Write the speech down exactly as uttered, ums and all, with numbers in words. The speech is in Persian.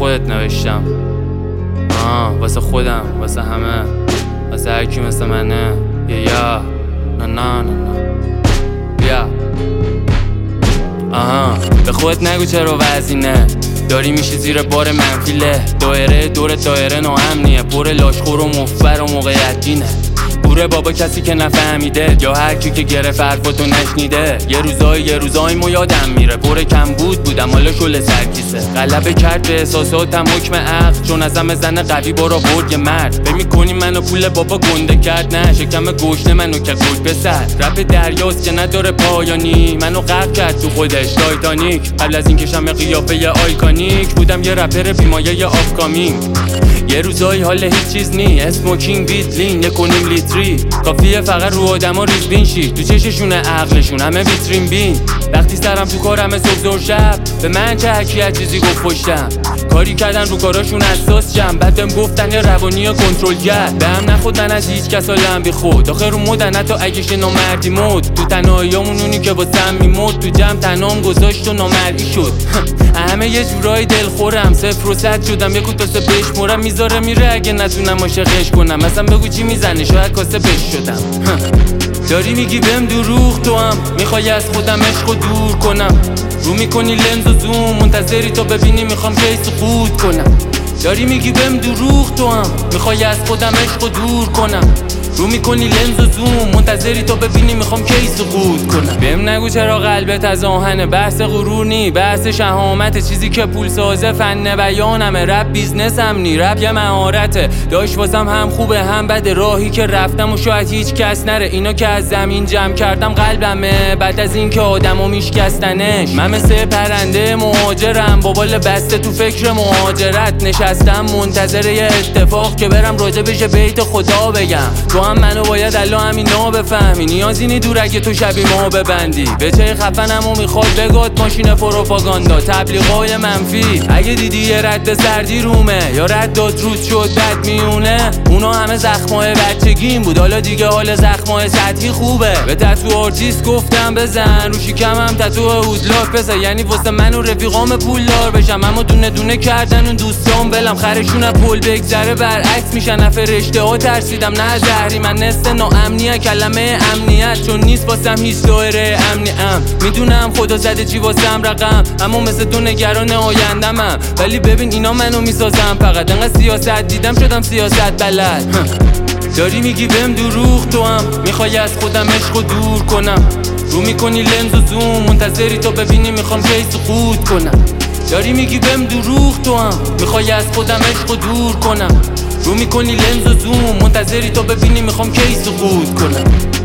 خودت نوشتم، آه واسه خودم، واسه همه، واسه هر کی مثل منه. یا نه نه نه بیا. آها به خودت نگو چرا وزینه داری میشی زیر بار منفیله. دایره دور دایره ناامنیه، پر لاشخور و مفبر و موقعیت دینه. بوره بابا کسی که نفهمیده، یا هر کی که گرفت حرفاتو نشنیده. یه روزای یه روزای مو یادم میره، پر کم بود بودم حالا شل سرکیسه. غلبه کرد به احساساتم حکم عقل، چون ازم زن قوی برا برد یه مرد. فکر می‌کنی منو پول بابا گنده کرد؟ نه شکم گشنه منو که گل بسر. رپ دریاست که نداره پایانی، منو غرق کرد تو خودش تایتانیک. قبل از اینکه شم قیافه آیکونیک بودم یه رپر بیمایه آفکامینگ. یه روزای حال هیچ چیز نی، اسموکینگ بیت لین یک و نیم لیتری. کافیه فقط رو آدما ریزبین شی، تو چششونه عقلشون همه ویترین بین. وقتی سرم تو کارم صبح زور شب، به من چه حکیت چیزی گفت پشتم. کاری کردن رو کاراشون اساس شم، بعد بهم گفتن یه روانی کنترل کرد. به هم نخود من از هیچ کس حالم بی خود، آخه رو مدن حتی اگه شه نامردی مد. تو تنهاییامون اونی که واسم میمد، تو جمع تنام گذاشت و نامردی شد. همه یه جورایی دلخورم، صفر و صد شدم، یکو تا سه بشمرم. میذاره میره اگه نتونم عاشقش کنم، مثلا بگو چی میزنه شاید کاسه بش شدم. داری میگی بهم دروغ، تو هم میخوای از خودم عشقو دور کنم. رو میکنی لنز و زوم، منتظری تا ببینی میخوام کی سقوط کنم. داری میگی بهم دروغ، تو هم میخوای از خودم عشقو دور کنم. رو میکنی لنز و زوم، منتظری تا ببینی میخوام کی سقوط کنم. بهم نگو چرا قلبت از آهنه، بحث غرور نی، بحث شهامت. چیزی که پول سازه فن بیانمه، رپ بیزنس هم نی، رپ یه مهارته. داشت واسم هم خوبه هم بده، راهی که رفتم و شاید هیچ کس نره. اینا که از زمین جمع کردم قلبمه، بعد از این که آدمو میشکستنش. من مثل پرنده مهاجرم، با بال بسته تو فکر مهاجرت نشستم، منتظر یه اتفاق که برم راجع بشه بیت خدا بگم. تو هم منو باید الان همینا بفهمی، نیازی نی دور اگه تو شبی ما ببندی. به چه خفنمو میخواد بگات ماشین پروپاگاندا، تبلیغای منفی. اگه دیدی یه رد سردی رومه، یا ردات رود شد بد میونه، اونا همه زخمای بچگیم بود، حالا دیگه حال زخمای سطحی خوبه. به تتو آرتیست گفتم بزن، رو شکمم تتو اوزلاک بزن، یعنی واسه من و رفیقام پولدار بشم. اما دونه دونه کردن اون دوستام ولم، خرشون پول بگذره برعکس میشن. فرشته ها ترسیدم نه زهری، من نست ناامنیه کلمه امنیت، چون نیست واسم هیچ دایره امنی. ام میدونم خدا زده چی واسم رقم، اما مثل تو نگران آیندمم. ولی ببین اینا منو میسازم، فقط انقدر سیاست دیدم شدم سیاست بلد. داری میگی بهم دروغ، تو هم میخوای از خودم عشقو دور کنم. رو میکنی لنز و زوم، منتظری تا ببینی میخوام کی سقوط کنم. داری میگی بهم دروغ، تو هم میخوای از خودم عشقو دور کنم. رو میکنی لنز و زوم، منتظری تا ببینی میخوام کی سقوط کنم.